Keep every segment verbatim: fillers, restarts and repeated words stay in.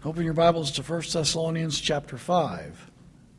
Open your Bibles to First Thessalonians chapter five.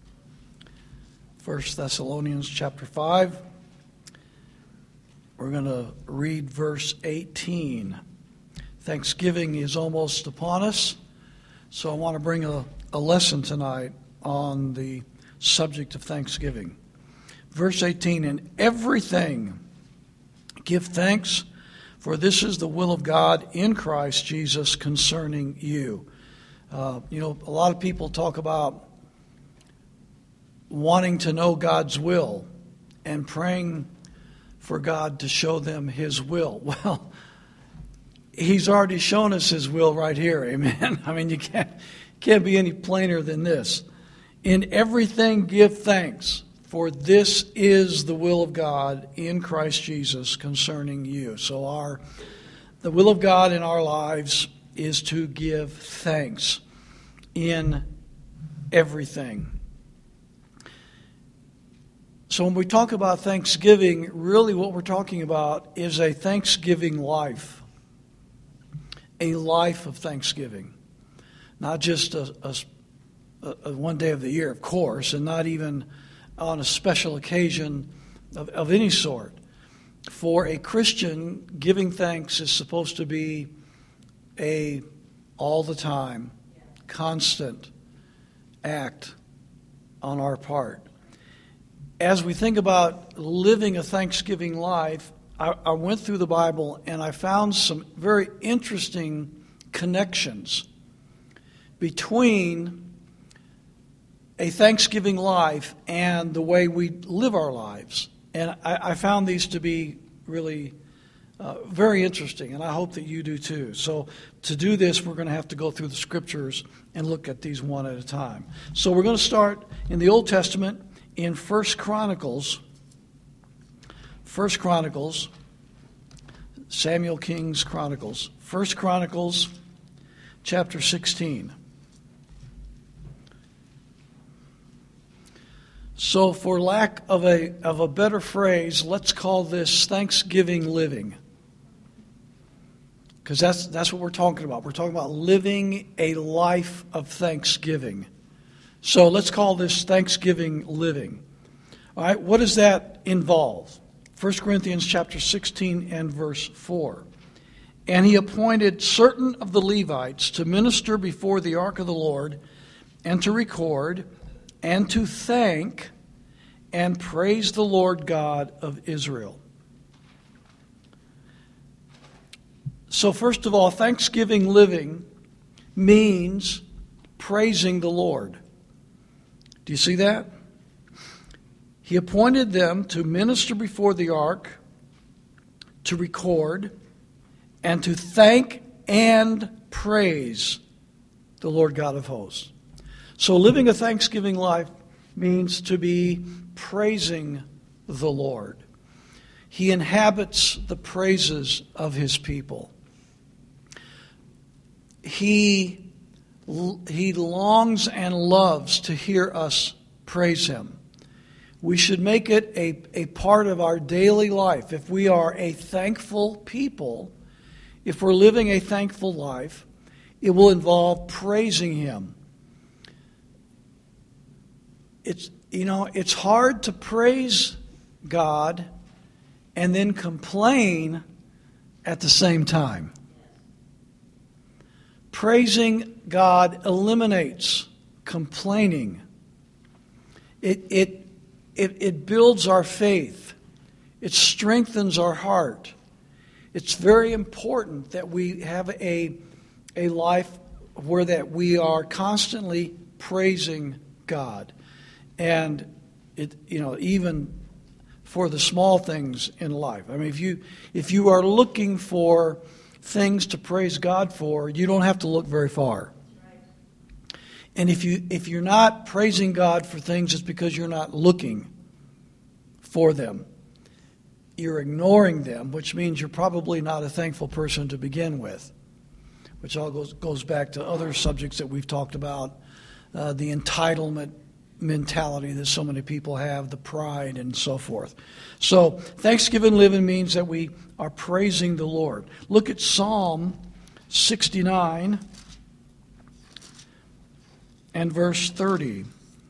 First Thessalonians chapter five. We're going to read verse eighteen. Thanksgiving is almost upon us, so I want to bring a, a lesson tonight on the subject of Thanksgiving. Verse eighteen, in everything give thanks, for this is the will of God in Christ Jesus concerning you. Uh, you know, a lot of people talk about wanting to know God's will and praying for God to show them His will. Well, He's already shown us His will right here, amen? I mean, you can't, can't be any plainer than this. In everything give thanks, for this is the will of God in Christ Jesus concerning you. So our the will of God in our lives is to give thanks in everything. So when we talk about Thanksgiving, really what we're talking about is a Thanksgiving life. A life of Thanksgiving. Not just a, a, a one day of the year, of course, and not even on a special occasion of, of any sort. For a Christian, giving thanks is supposed to be a all the time, constant act on our part. As we think about living a Thanksgiving life, I, I went through the Bible and I found some very interesting connections between a Thanksgiving life and the way we live our lives. And I, I found these to be really uh, very interesting, and I hope that you do too. So to do this, we're going to have to go through the Scriptures and look at these one at a time. So we're going to start in the Old Testament in First Chronicles. First Chronicles, Samuel King's Chronicles. First Chronicles, chapter sixteen. So for lack of a of a better phrase, let's call this Thanksgiving living. Because that's that's what we're talking about. We're talking about living a life of thanksgiving. So let's call this Thanksgiving living. All right, what does that involve? First Corinthians chapter sixteen and verse four. And he appointed certain of the Levites to minister before the ark of the Lord, and to record, and to thank and praise the Lord God of Israel. So first of all, Thanksgiving living means praising the Lord. Do you see that? He appointed them to minister before the ark, to record, and to thank and praise the Lord God of hosts. So living a Thanksgiving life means to be praising the Lord. He inhabits the praises of His people. He, he longs and loves to hear us praise Him. We should make it a, a part of our daily life. If we are a thankful people, if we're living a thankful life, it will involve praising Him. It's, you know, it's hard to praise God and then complain at the same time. Praising God eliminates complaining. It, it, it, it builds our faith. It strengthens our heart. It's very important that we have a, a life where that we are constantly praising God. And it, you know, even for the small things in life. I mean, if you if you are looking for things to praise God for, you don't have to look very far. And if you if you're not praising God for things, it's because you're not looking for them. You're ignoring them, which means you're probably not a thankful person to begin with. Which all goes goes back to other subjects that we've talked about, uh, the entitlement mentality that so many people have, the pride and so forth. So Thanksgiving living means that we are praising the Lord. Look at Psalm sixty-nine and verse thirty.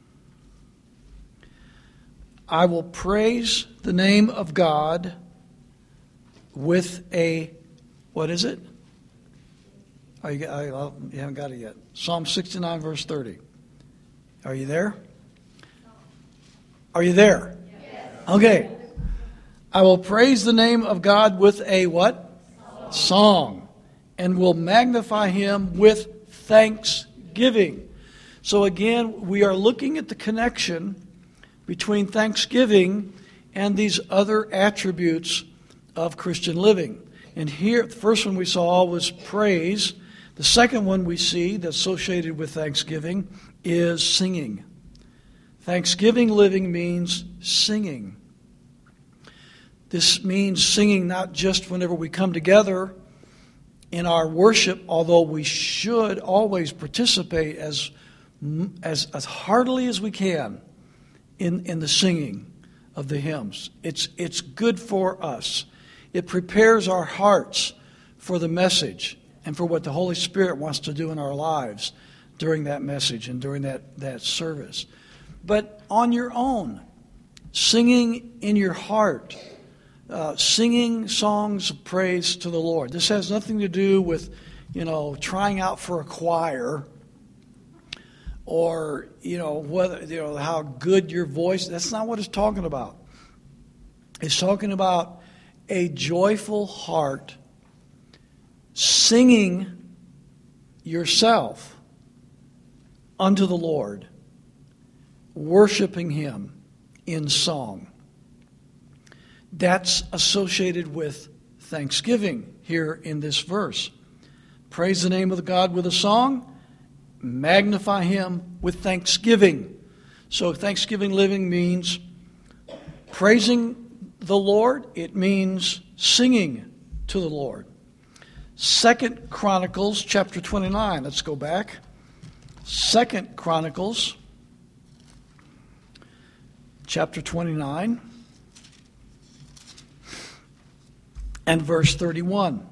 I will praise the name of God with a, what is it? Oh, you, I, you haven't got it yet. Psalm sixty-nine, verse thirty. Are you there? Are you there? Yes. Okay. I will praise the name of God with a what? Song. Song. And will magnify him with thanksgiving. So again, we are looking at the connection between thanksgiving and these other attributes of Christian living. And here, the first one we saw was praise. The second one we see that's associated with thanksgiving is singing. Thanksgiving living means singing. This means singing not just whenever we come together in our worship, although we should always participate as, as, as heartily as we can in, in the singing of the hymns. It's, it's good for us. It prepares our hearts for the message and for what the Holy Spirit wants to do in our lives during that message and during that, that service. But on your own, singing in your heart, uh, singing songs of praise to the Lord. This has nothing to do with, you know, trying out for a choir or, you know, whether, you know, how good your voice. That's not what it's talking about. It's talking about a joyful heart singing yourself unto the Lord, worshiping him in song. That's associated with thanksgiving here in this verse. Praise the name of God with a song, magnify him with thanksgiving. So thanksgiving living means praising the Lord. It means singing to the Lord. Second Chronicles chapter twenty-nine. Let's go back. Second Chronicles chapter twenty-nine and verse thirty-one.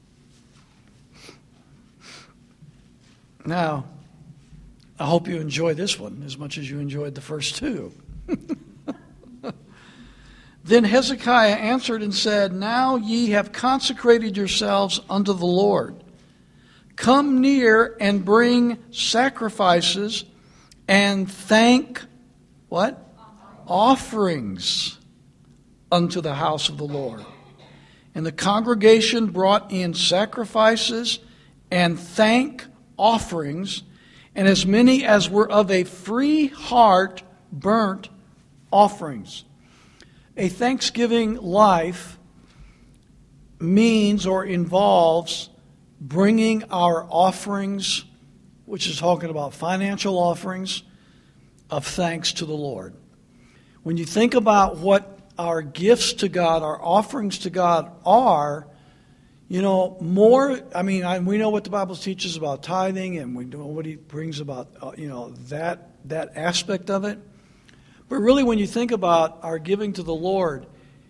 Now, I hope you enjoy this one as much as you enjoyed the first two. Then Hezekiah answered and said, Now ye have consecrated yourselves unto the Lord. Come near and bring sacrifices and thank, what? Offerings unto the house of the Lord. And the congregation brought in sacrifices and thank offerings, and as many as were of a free heart burnt offerings. A thanksgiving life means or involves bringing our offerings, which is talking about financial offerings, of thanks to the Lord. When you think about what our gifts to God, our offerings to God are, you know, more, I mean, I, we know what the Bible teaches about tithing, and we know what he brings about, uh, you know, that that aspect of it. But really, when you think about our giving to the Lord,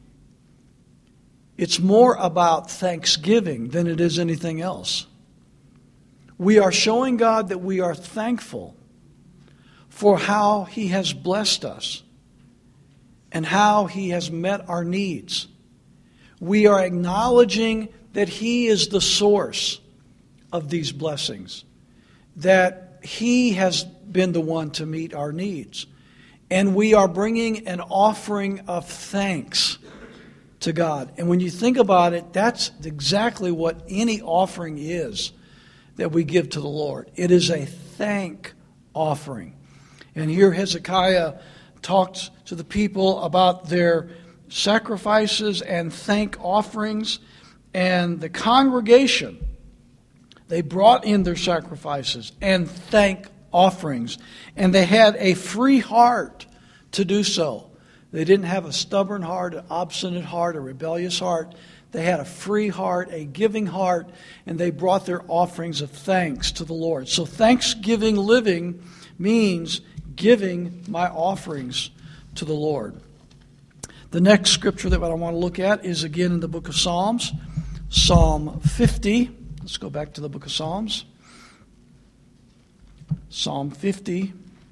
it's more about thanksgiving than it is anything else. We are showing God that we are thankful for how he has blessed us and how he has met our needs. We are acknowledging that he is the source of these blessings, that he has been the one to meet our needs. And we are bringing an offering of thanks to God. And when you think about it, that's exactly what any offering is that we give to the Lord. It is a thank offering. And here Hezekiah talked to the people about their sacrifices and thank offerings. And the congregation, they brought in their sacrifices and thank offerings. And they had a free heart to do so. They didn't have a stubborn heart, an obstinate heart, a rebellious heart. They had a free heart, a giving heart, and they brought their offerings of thanks to the Lord. So thanksgiving living means giving my offerings to the Lord. The next scripture that I want to look at is again in the book of Psalms, Psalm fifty. Let's go back to the book of Psalms. Psalm fifty.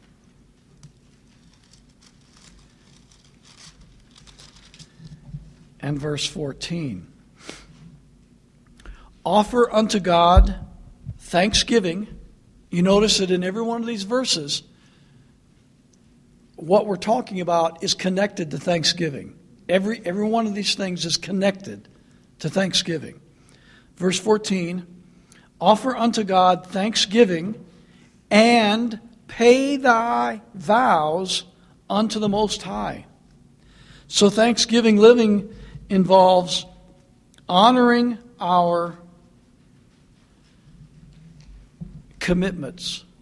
And verse fourteen. Offer unto God thanksgiving. You notice that in every one of these verses, what we're talking about is connected to thanksgiving. Every, every one of these things is connected to thanksgiving. Verse fourteen, offer unto God thanksgiving and pay thy vows unto the Most High. So thanksgiving living involves honoring our commitments.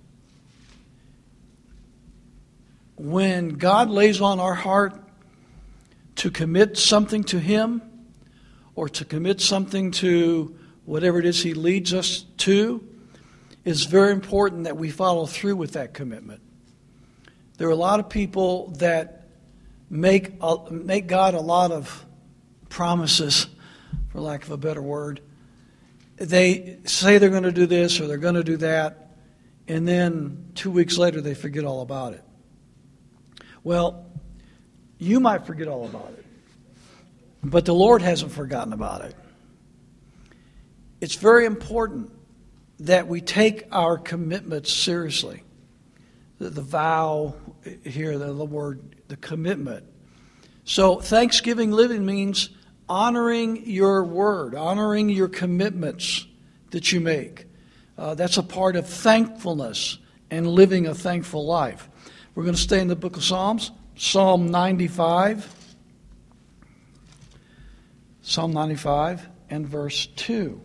When God lays on our heart to commit something to Him or to commit something to whatever it is He leads us to, it's very important that we follow through with that commitment. There are a lot of people that make, uh, make God a lot of promises, for lack of a better word. They say they're going to do this or they're going to do that, and then two weeks later they forget all about it. Well, you might forget all about it, but the Lord hasn't forgotten about it. It's very important that we take our commitments seriously. The, the vow here, the, the word, the commitment. So Thanksgiving living means honoring your word, honoring your commitments that you make. Uh, that's a part of thankfulness and living a thankful life. We're going to stay in the book of Psalms, Psalm ninety-five. Psalm ninety-five and verse two.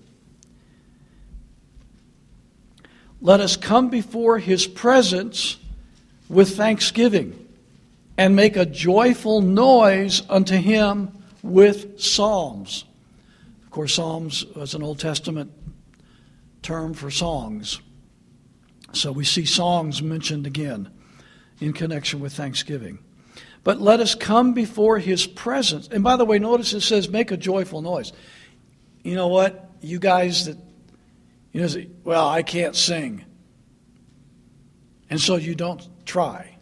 Let us come before His presence with thanksgiving and make a joyful noise unto Him with psalms. Of course, psalms was an Old Testament term for songs. So we see songs mentioned again in connection with thanksgiving. But let us come before His presence. And by the way, notice it says make a joyful noise. You know what? You guys that, you know, say, well, I can't sing. And so you don't try.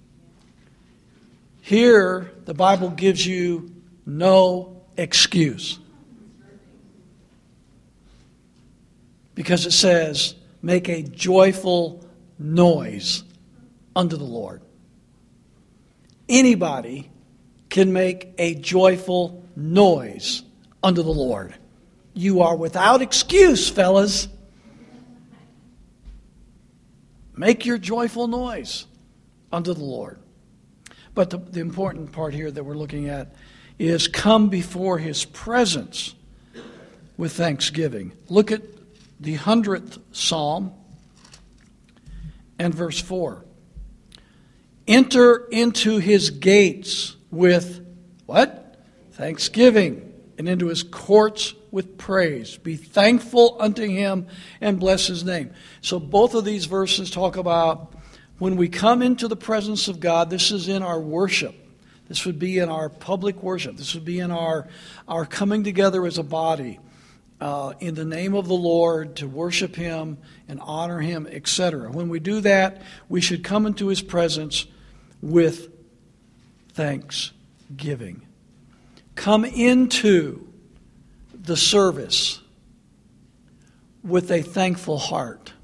Here, the Bible gives you no excuse. Because it says, make a joyful noise unto the Lord. Anybody can make a joyful noise unto the Lord. You are without excuse, fellas. Make your joyful noise unto the Lord. But the, the important part here that we're looking at is come before His presence with thanksgiving. Look at the hundredth Psalm and verse four. Enter into His gates with what? Thanksgiving, and into His courts with praise. Be thankful unto Him and bless His name. So both of these verses talk about when we come into the presence of God, this is in our worship. This would be in our public worship. This would be in our, our coming together as a body uh, in the name of the Lord to worship Him and honor Him, et cetera. When we do that, we should come into His presence with thanksgiving. Come into the service with a thankful heart.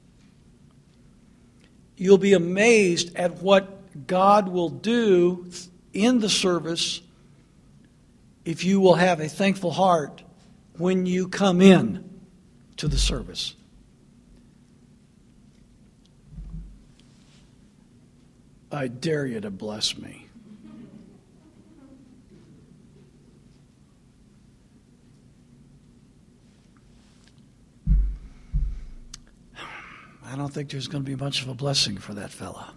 You'll be amazed at what God will do in the service if you will have a thankful heart when you come in to the service. I dare you to bless me. I don't think there's going to be much of a blessing for that fella.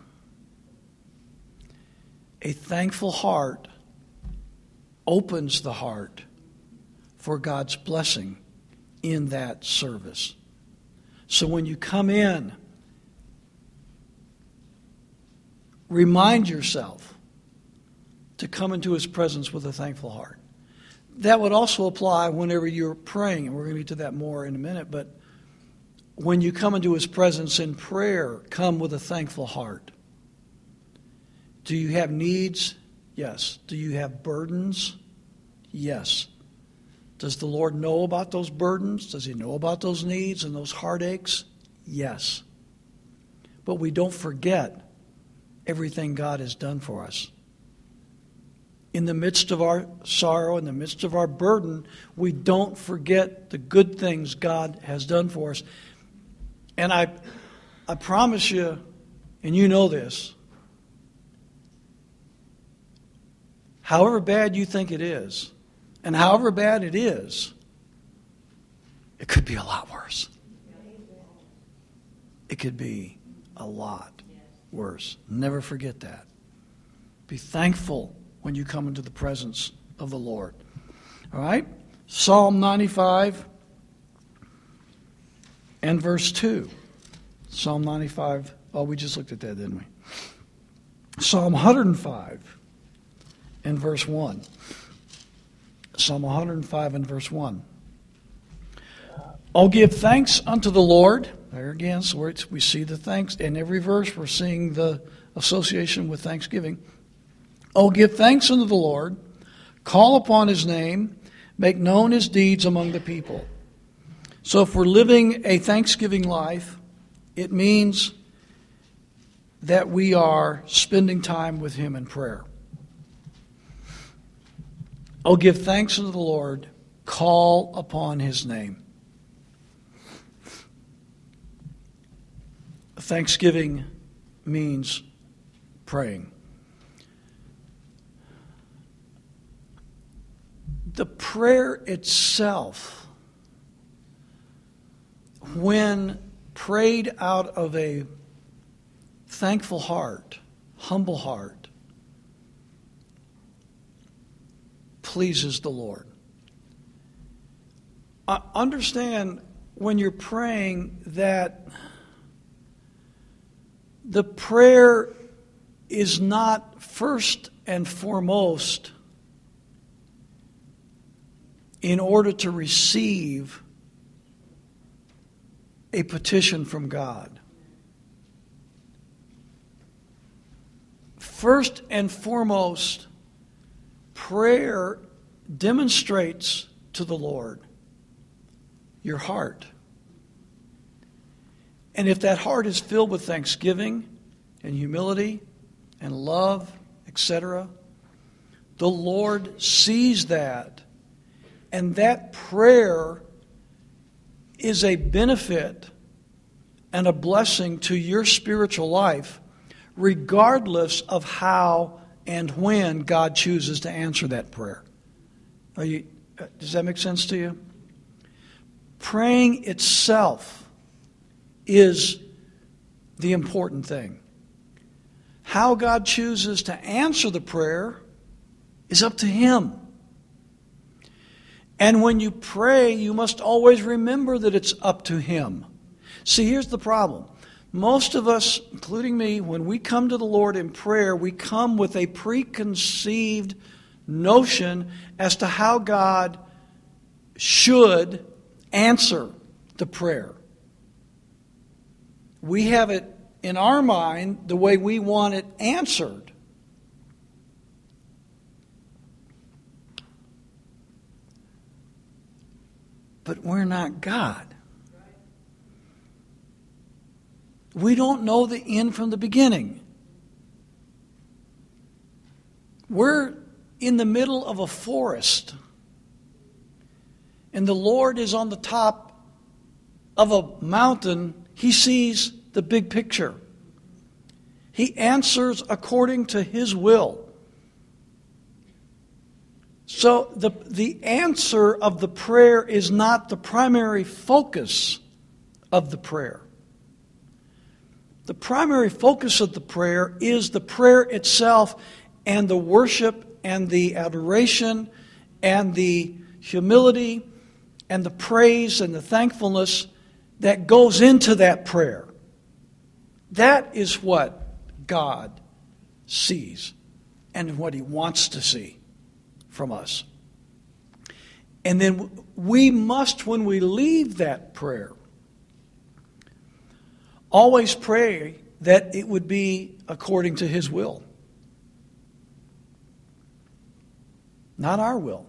A thankful heart opens the heart for God's blessing in that service. So when you come in, remind yourself to come into His presence with a thankful heart. That would also apply whenever you're praying, and we're going to get to that more in a minute, but when you come into His presence in prayer, come with a thankful heart. Do you have needs? Yes. Do you have burdens? Yes. Does the Lord know about those burdens? Does He know about those needs and those heartaches? Yes. But we don't forget everything God has done for us. In the midst of our sorrow, in the midst of our burden, we don't forget the good things God has done for us. And I, I promise you, and you know this, however bad you think it is, and however bad it is, it could be a lot worse. It could be a lot worse. Never forget that. Be thankful when you come into the presence of the Lord. All right? Psalm ninety-five and verse two. Psalm ninety-five. Oh, we just looked at that, didn't we? Psalm one hundred five and verse one. Psalm one hundred five and verse one. Oh, give thanks unto the Lord. There again, so it's, we see the thanks. In every verse, we're seeing the association with thanksgiving. Oh, give thanks unto the Lord. Call upon His name. Make known His deeds among the people. So if we're living a thanksgiving life, it means that we are spending time with Him in prayer. Oh, give thanks unto the Lord. Call upon His name. Thanksgiving means praying. The prayer itself, when prayed out of a thankful heart, humble heart, pleases the Lord. I understand when you're praying that the prayer is not first and foremost in order to receive a petition from God. First and foremost, prayer demonstrates to the Lord your heart. And if that heart is filled with thanksgiving and humility and love, et cetera, the Lord sees that. And that prayer is a benefit and a blessing to your spiritual life, regardless of how and when God chooses to answer that prayer. Are you, does that make sense to you? Praying itself is the important thing. How God chooses to answer the prayer is up to Him. And when you pray, you must always remember that it's up to Him. See, here's the problem. Most of us, including me, when we come to the Lord in prayer, we come with a preconceived notion as to how God should answer the prayer. We have it in our mind the way we want it answered. But we're not God. We don't know the end from the beginning. We're in the middle of a forest, and the Lord is on the top of a mountain. He sees the big picture. He answers according to His will. So the, the answer of the prayer is not the primary focus of the prayer. The primary focus of the prayer is the prayer itself and the worship and the adoration and the humility and the praise and the thankfulness that goes into that prayer. That is what God sees and what He wants to see from us. And then we must, when we leave that prayer, always pray that it would be according to His will. Not our will.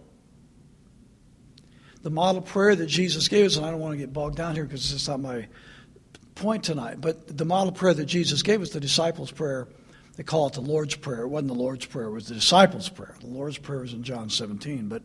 The model prayer that Jesus gave us, and I don't want to get bogged down here because it's not my point tonight, but the model prayer that Jesus gave us, the disciples' prayer, they call it the Lord's Prayer. It wasn't the Lord's Prayer, it was the disciples' prayer. The Lord's Prayer is in John seventeen, but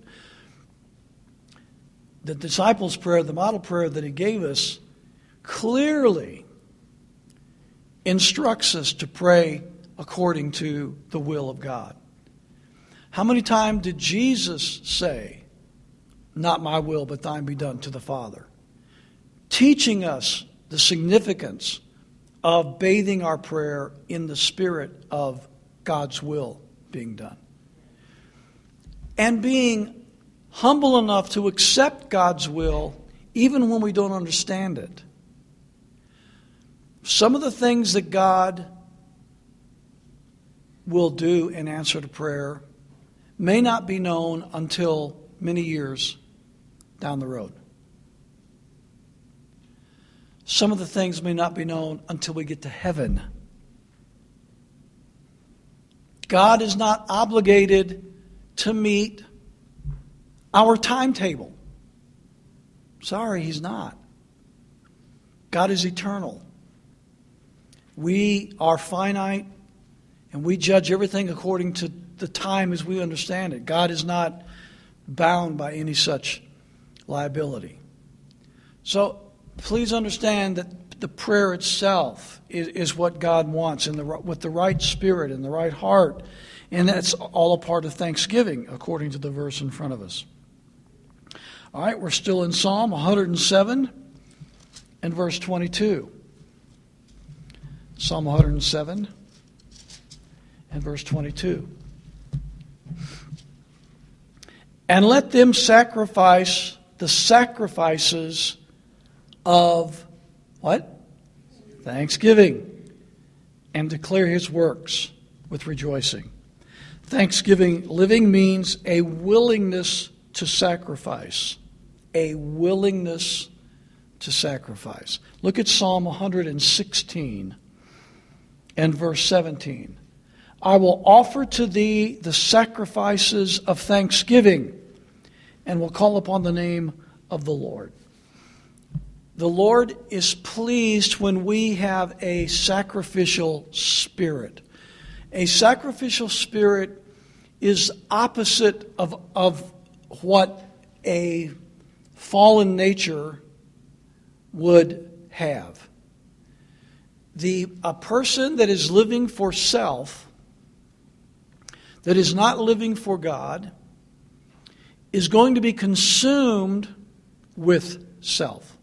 the disciples' prayer, the model prayer that He gave us, clearly instructs us to pray according to the will of God. How many times did Jesus say, "Not my will, but thine be done," to the Father? Teaching us the significance of bathing our prayer in the spirit of God's will being done. And being humble enough to accept God's will even when we don't understand it. Some of the things that God will do in answer to prayer may not be known until many years down the road. Some of the things may not be known until we get to heaven. God is not obligated to meet our timetable. Sorry, He's not. God is eternal. We are finite, and we judge everything according to the time as we understand it. God is not bound by any such liability. So please understand that the prayer itself is, is what God wants, and the, with the right spirit and the right heart, and that's all a part of thanksgiving, according to the verse in front of us. All right, we're still in Psalm one hundred seven and verse twenty-two. Psalm one hundred seven and verse twenty-two. And let them sacrifice the sacrifices of what? Thanksgiving, and declare His works with rejoicing. Thanksgiving living means a willingness to sacrifice. A willingness to sacrifice. Look at Psalm one hundred sixteen and verse seventeen. I will offer to thee the sacrifices of thanksgiving, and will call upon the name of the Lord. The Lord is pleased when we have a sacrificial spirit. A sacrificial spirit is opposite of, of what a fallen nature would have. The, a person that is living for self, that is not living for God, is going to be consumed with self.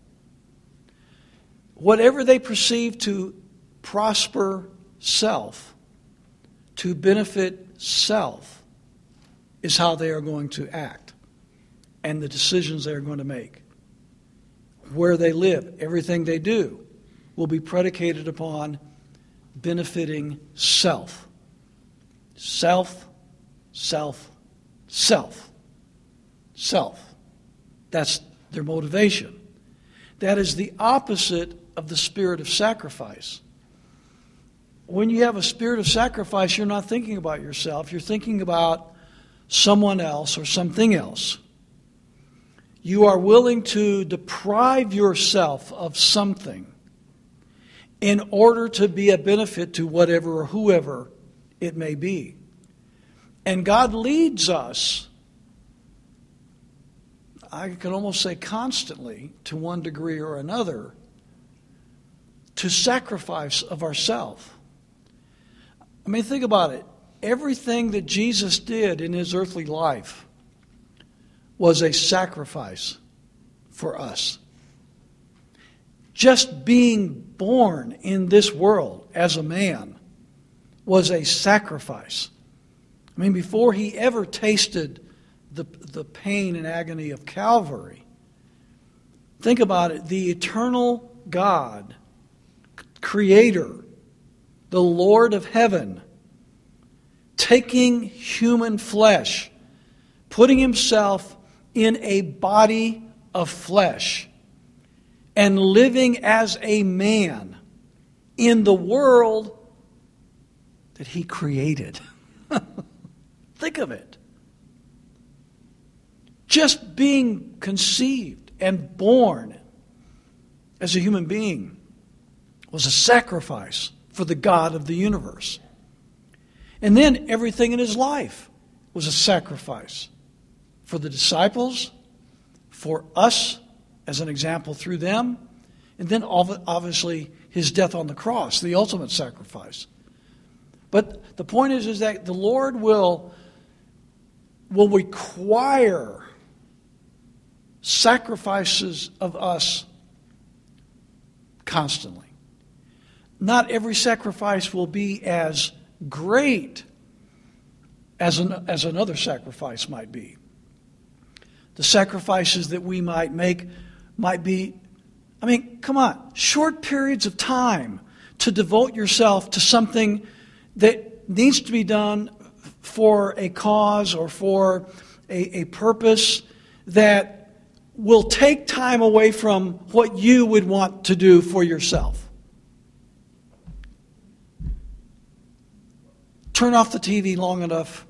Whatever they perceive to prosper self, to benefit self, is how they are going to act and the decisions they are going to make. Where they live, everything they do will be predicated upon benefiting self. Self, self, self. Self. That's their motivation. That is the opposite of the spirit of sacrifice. When you have a spirit of sacrifice, you're not thinking about yourself. You're thinking about someone else or something else. You are willing to deprive yourself of something in order to be a benefit to whatever or whoever it may be. And God leads us, I can almost say constantly, to one degree or another, to sacrifice of ourselves. I mean, think about it. Everything that Jesus did in His earthly life was a sacrifice for us. Just being born in this world as a man was a sacrifice. I mean, before He ever tasted the, the pain and agony of Calvary, think about it. The eternal God, Creator, the Lord of heaven, taking human flesh, putting Himself in a body of flesh, and living as a man in the world that he created. Think of it. Just being conceived and born as a human being was a sacrifice for the God of the universe. And then everything in his life was a sacrifice for the disciples, for us as an example through them, and then obviously his death on the cross, the ultimate sacrifice. But the point is, is that the Lord will, will require sacrifices of us constantly. Not every sacrifice will be as great as, an, as another sacrifice might be. The sacrifices that we might make might be, I mean, come on, short periods of time to devote yourself to something that needs to be done for a cause or for a, a purpose that will take time away from what you would want to do for yourself. Turn off the T V long enough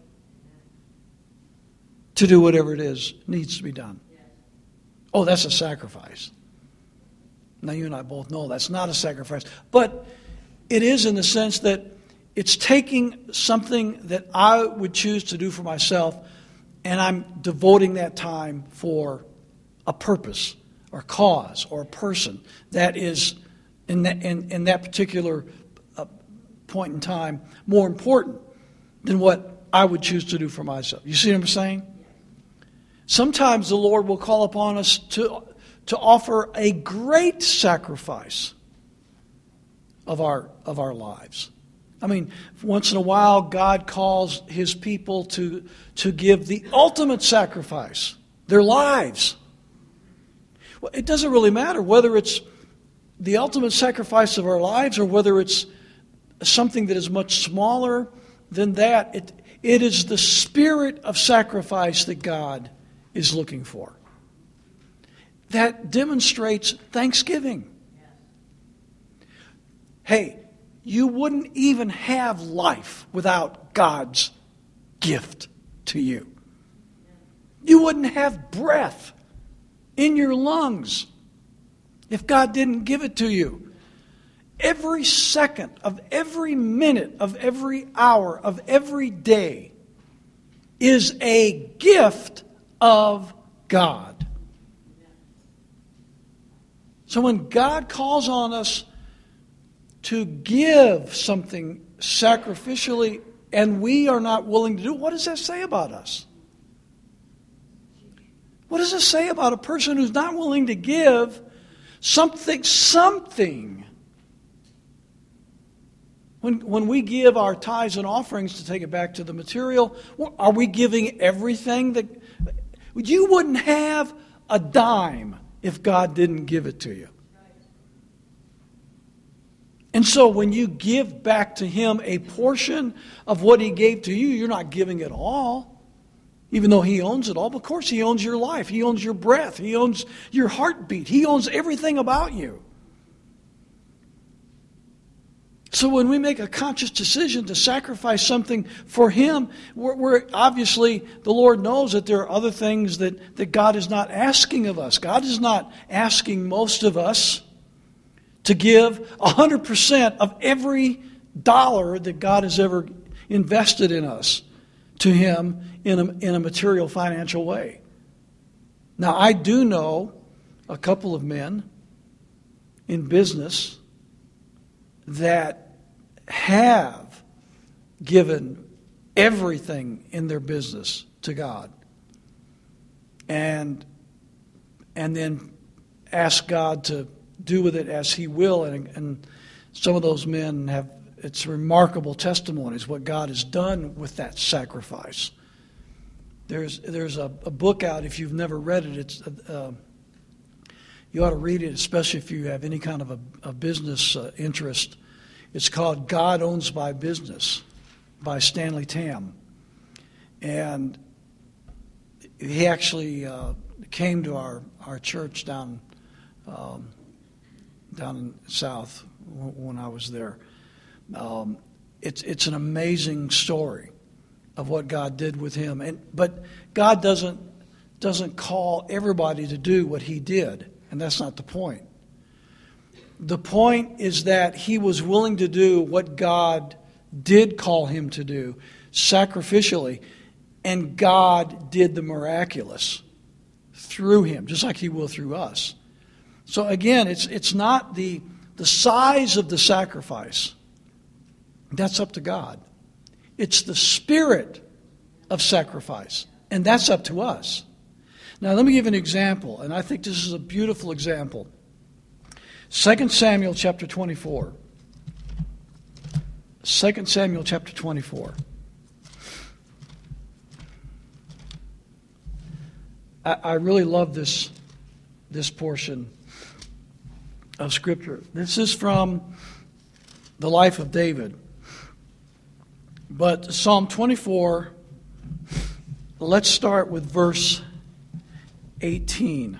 to do whatever it is needs to be done. Oh, that's a sacrifice. Now you and I both know that's not a sacrifice. But it is in the sense that it's taking something that I would choose to do for myself, and I'm devoting that time for a purpose or cause or a person that is in that, in, in that particular uh, point in time more important than what I would choose to do for myself. You see what I'm saying? Sometimes the Lord will call upon us to, to offer a great sacrifice of our, of our lives. I mean, once in a while, God calls his people to, to give the ultimate sacrifice, their lives. Well, it doesn't really matter whether it's the ultimate sacrifice of our lives or whether it's something that is much smaller than that. It, it is the spirit of sacrifice that God is looking for. That demonstrates thanksgiving. Hey, you wouldn't even have life without God's gift to you. You wouldn't have breath in your lungs if God didn't give it to you. Every second of every minute of every hour of every day is a gift of God. So when God calls on us to give something sacrificially and we are not willing to do it, what does that say about us? What does it say about a person who's not willing to give something, something? When, when we give our tithes and offerings, to take it back to the material, are we giving everything that... You wouldn't have a dime if God didn't give it to you. And so when you give back to him a portion of what he gave to you, you're not giving it all. Even though he owns it all. But of course he owns your life. He owns your breath. He owns your heartbeat. He owns everything about you. So when we make a conscious decision to sacrifice something for him, we're, we're obviously, the Lord knows that there are other things that, that God is not asking of us. God is not asking most of us to give one hundred percent of every dollar that God has ever invested in us to him in a, in a material financial way. Now, I do know a couple of men in business that have given everything in their business to God and and then ask God to do with it as he will. And, and some of those men have, it's remarkable testimonies what God has done with that sacrifice. There's there's a, a book out, if you've never read it, it's uh, you ought to read it, especially if you have any kind of a, a business uh, interest. It's called God Owns My Business by Stanley Tam. And he actually uh, came to our, our church down um, down in South when I was there. Um, it's it's an amazing story of what God did with him. And but God doesn't doesn't call everybody to do what he did, and that's not the point. The point is that he was willing to do what God did call him to do sacrificially, and God did the miraculous through him, just like he will through us. So again, it's it's not the the size of the sacrifice. That's up to God. It's the spirit of sacrifice, and that's up to us. Now let me give an example, and I think this is a beautiful example. Second Samuel chapter twenty-four. Second Samuel chapter twenty-four. I, I really love this, this portion of Scripture. This is from the life of David. But Psalm twenty-four, let's start with verse eighteen.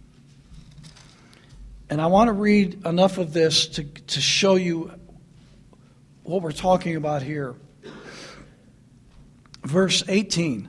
And I want to read enough of this to, to show you what we're talking about here. Verse eighteen.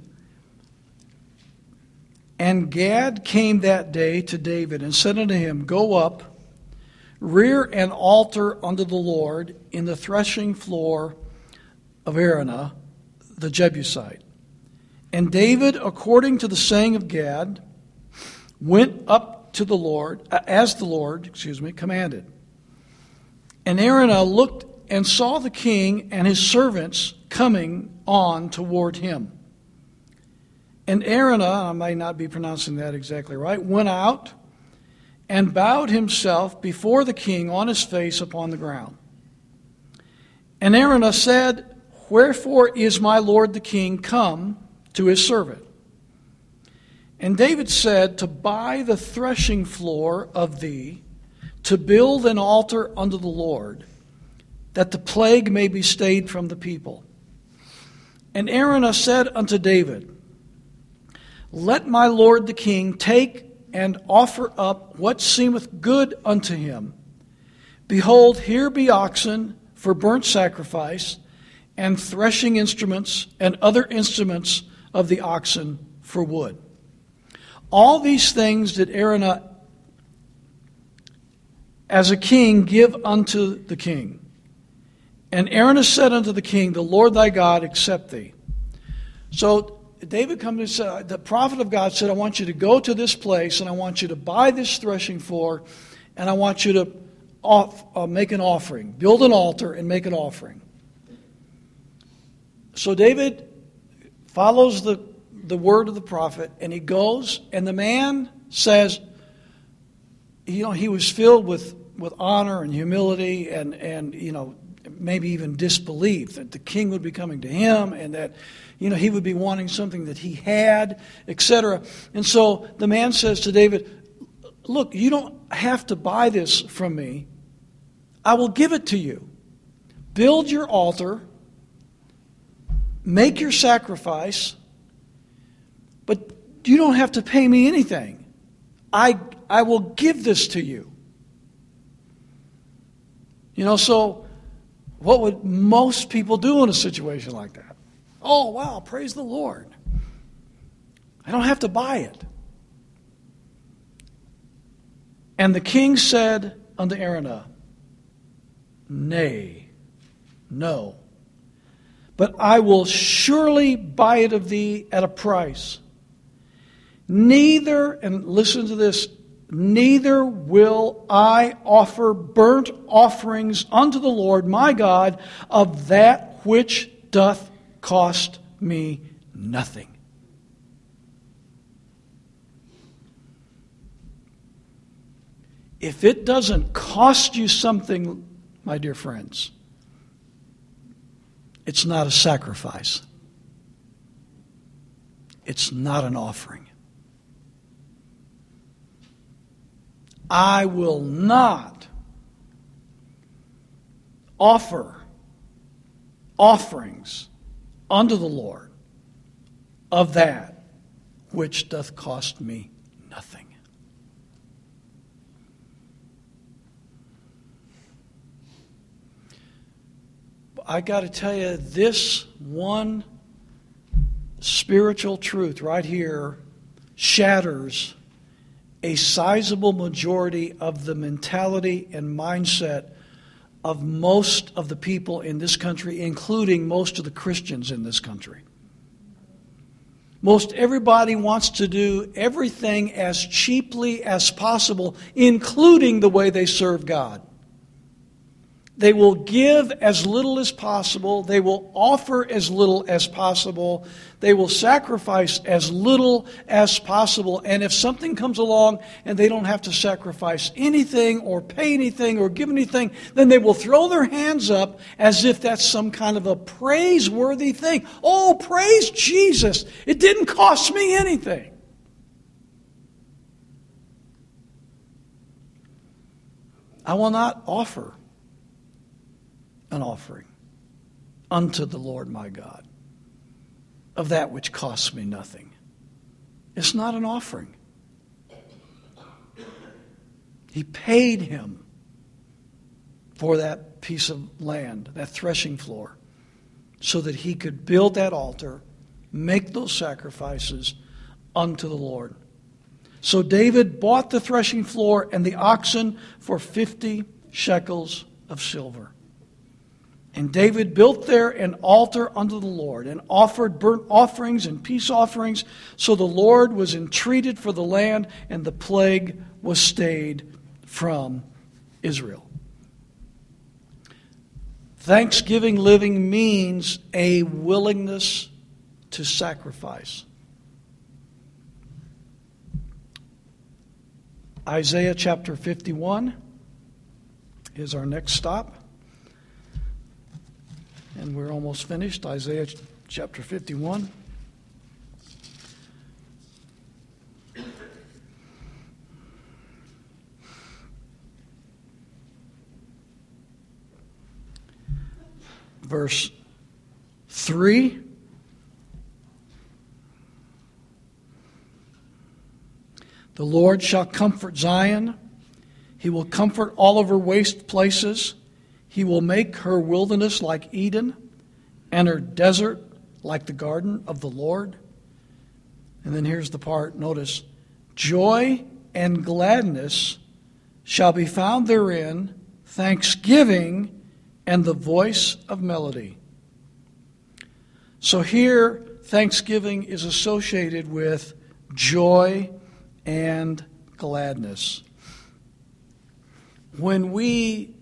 And Gad came that day to David and said unto him, Go up, rear an altar unto the Lord in the threshing floor of Araunah the Jebusite. And David, according to the saying of Gad, went up to the Lord, as the Lord, excuse me, commanded. And Araunah looked and saw the king and his servants coming on toward him. And Araunah, I may not be pronouncing that exactly right, went out and bowed himself before the king on his face upon the ground. And Araunah said, Wherefore is my lord the king come to his servant? And David said, To buy the threshing floor of thee, to build an altar unto the Lord, that the plague may be stayed from the people. And Araunah said unto David, Let my lord the king take and offer up what seemeth good unto him. Behold, here be oxen for burnt sacrifice, and threshing instruments, and other instruments of the oxen for wood. All these things did Araunah as a king give unto the king. And Araunah said unto the king, The Lord thy God accept thee. So David comes and said, the prophet of God said, I want you to go to this place, and I want you to buy this threshing floor, and I want you to off, uh, make an offering. Build an altar and make an offering. So David follows the, the word of the prophet, and he goes, and the man says, you know, he was filled with, with honor and humility and, and, you know, maybe even disbelief that the king would be coming to him and that, you know, he would be wanting something that he had, et cetera. And so the man says to David, look, you don't have to buy this from me. I will give it to you. Build your altar. Make your sacrifice. But you don't have to pay me anything. I, I will give this to you. You know, so what would most people do in a situation like that? Oh, wow, praise the Lord. I don't have to buy it. And the king said unto Araunah, Nay, no, but I will surely buy it of thee at a price. Neither, and listen to this, neither will I offer burnt offerings unto the Lord my God of that which doth cost me nothing. If it doesn't cost you something, my dear friends, it's not a sacrifice. It's not an offering. I will not offer offerings unto the Lord of that which doth cost me nothing. I got to tell you, this one spiritual truth right here shatters a sizable majority of the mentality and mindset of most of the people in this country, including most of the Christians in this country. Most everybody wants to do everything as cheaply as possible, including the way they serve God. They will give as little as possible. They will offer as little as possible. They will sacrifice as little as possible. And if something comes along and they don't have to sacrifice anything or pay anything or give anything, then they will throw their hands up as if that's some kind of a praiseworthy thing. Oh, praise Jesus. It didn't cost me anything. I will not offer an offering unto the Lord my God of that which costs me nothing. It's not an offering. He paid him for that piece of land, that threshing floor, so that he could build that altar, make those sacrifices unto the Lord. So David bought the threshing floor and the oxen for fifty shekels of silver. And David built there an altar unto the Lord and offered burnt offerings and peace offerings. So the Lord was entreated for the land, and the plague was stayed from Israel. Thanksgiving living means a willingness to sacrifice. Isaiah chapter fifty-one is our next stop. And we're almost finished. Isaiah chapter fifty-one. Verse three. The Lord shall comfort Zion. He will comfort all of her waste places. He will make her wilderness like Eden, and her desert like the garden of the Lord. And then here's the part, notice, joy and gladness shall be found therein, thanksgiving and the voice of melody. So here, thanksgiving is associated with joy and gladness. When we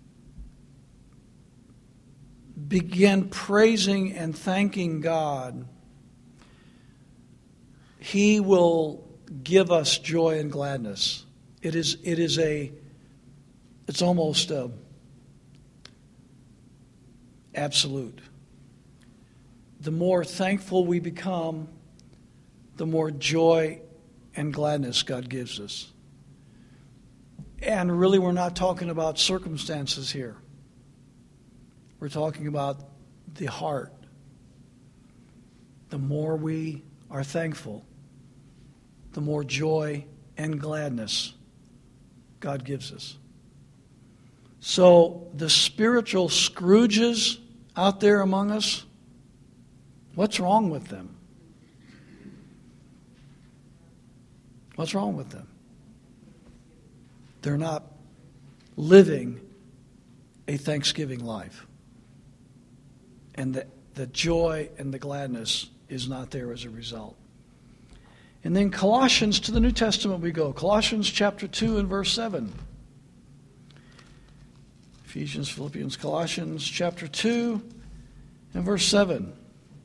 begin praising and thanking God, He will give us joy and gladness. It is, it is a, it's almost a absolute. The more thankful we become, the more joy and gladness God gives us. And really, we're not talking about circumstances here. We're talking about the heart. The more we are thankful, the more joy and gladness God gives us. So the spiritual Scrooges out there among us, what's wrong with them? What's wrong with them? They're not living a Thanksgiving life. And the, the joy and the gladness is not there as a result. And then Colossians, to the New Testament we go. Colossians chapter two and verse seven. Ephesians, Philippians, Colossians chapter two and verse seven.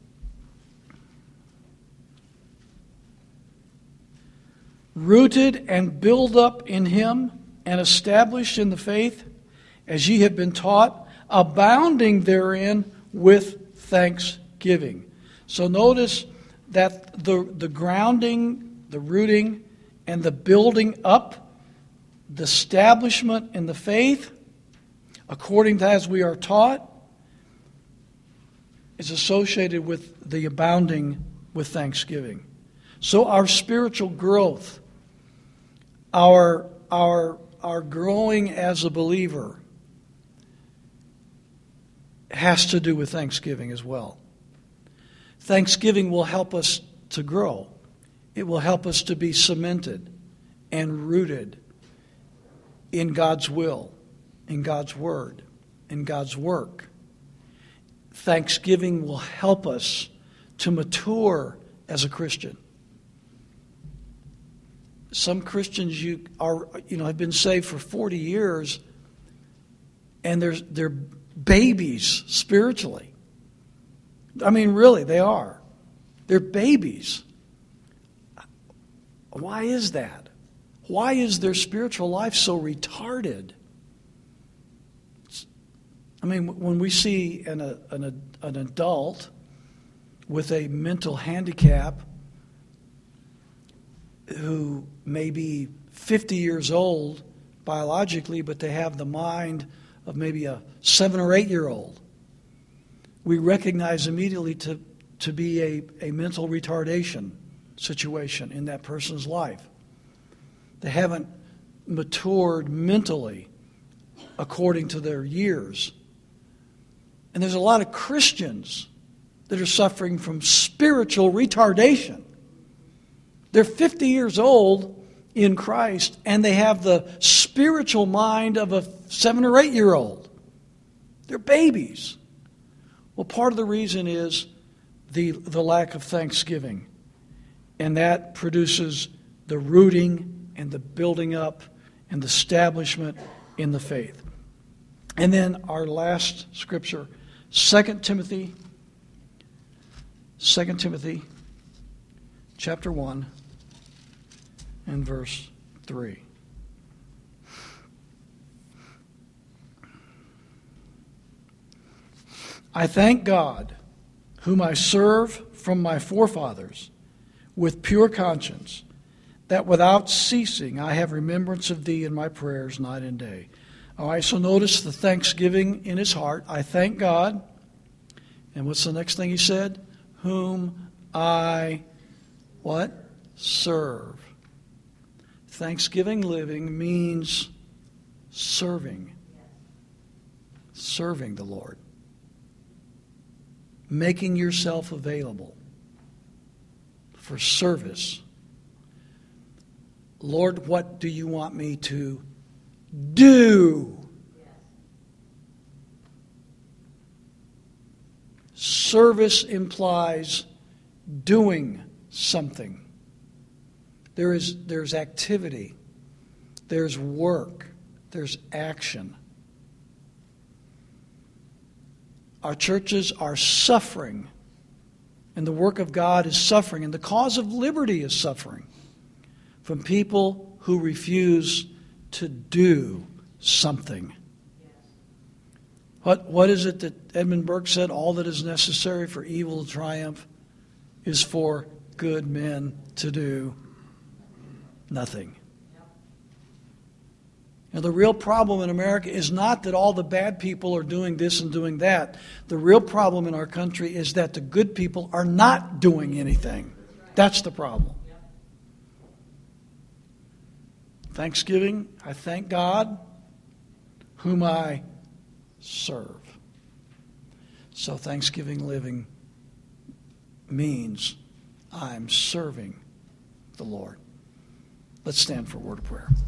Rooted and built up in Him and established in the faith as ye have been taught, abounding therein with thanksgiving. So notice that the, the grounding, the rooting, and the building up, the establishment in the faith, according to as we are taught, is associated with the abounding with thanksgiving. So our spiritual growth, our, our, our growing as a believer, has to do with thanksgiving as well. Thanksgiving will help us to grow. It will help us to be cemented and rooted in God's will, in God's word, in God's work. Thanksgiving will help us to mature as a Christian. Some Christians you are, you know, have been saved for forty years, and they're they're babies spiritually. I mean, really, they are. They're babies. Why is that? Why is their spiritual life so retarded? I mean, when we see an, an, an adult with a mental handicap who may be fifty years old biologically, but they have the mind of maybe a seven or eight year old, we recognize immediately to, to be a, a mental retardation situation in that person's life. They haven't matured mentally according to their years. And there's a lot of Christians that are suffering from spiritual retardation. They're fifty years old in Christ, and they have the spiritual mind of a seven or eight year old. They're babies. Well, part of the reason is the, the lack of thanksgiving. And that produces the rooting and the building up and the establishment in the faith. And then our last scripture, Second Timothy, Second Timothy chapter one and verse three. I thank God, whom I serve from my forefathers, with pure conscience, that without ceasing I have remembrance of thee in my prayers night and day. All right, so notice the thanksgiving in his heart. I thank God. And what's the next thing he said? Whom I, what? Serve. Thanksgiving living means serving. Serving the Lord. Making yourself available for service. Lord, what do you want me to do? Service implies doing something. There is there's activity. There's work. There's action. Our churches are suffering, and the work of God is suffering, and the cause of liberty is suffering from people who refuse to do something. What, what is it that Edmund Burke said? All that is necessary for evil to triumph is for good men to do nothing. Now, the real problem in America is not that all the bad people are doing this and doing that. The real problem in our country is that the good people are not doing anything. That's the problem. Thanksgiving, I thank God, whom I serve. So Thanksgiving living means I'm serving the Lord. Let's stand for a word of prayer.